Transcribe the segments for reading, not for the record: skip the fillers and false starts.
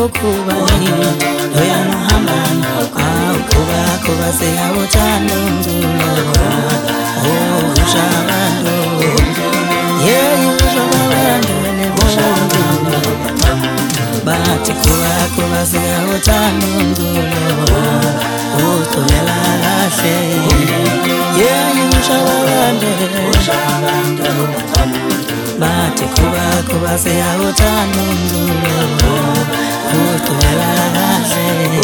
ukubani oyana hambani kuba siyawuthanda umculo ushabando ushabando bathi kuba siyawuthanda umculo uculela kahle ushabando bathi kuba siyawuthanda umculo uculela kahle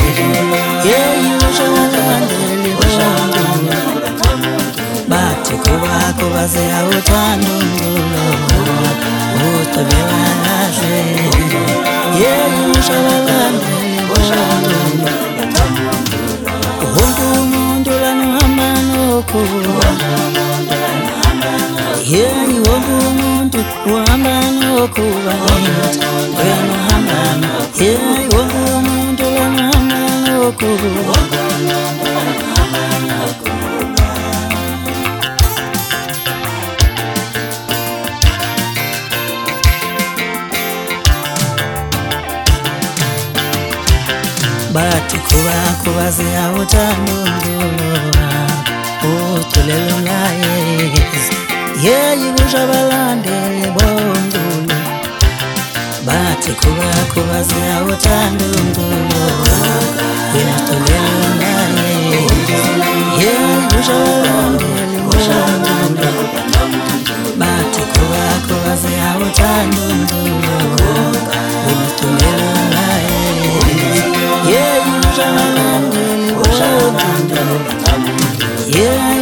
ushabando bathi kuba siyawuthanda umculo uculela kahle ushabando wonke umuntu lanohamba nokuba wonke umuntu uhamba nokuba uyanohamba wonke umuntu lanohamba nokuba bathi kuba siyawuthanda umculo uculela umlayezo ushabalandele bomculo bathi kuba siyawuthanda umculo uculela umlayezo ushabalandele bomculo bathi kuba siyawuthanda umculo uculela umlayezo yeah.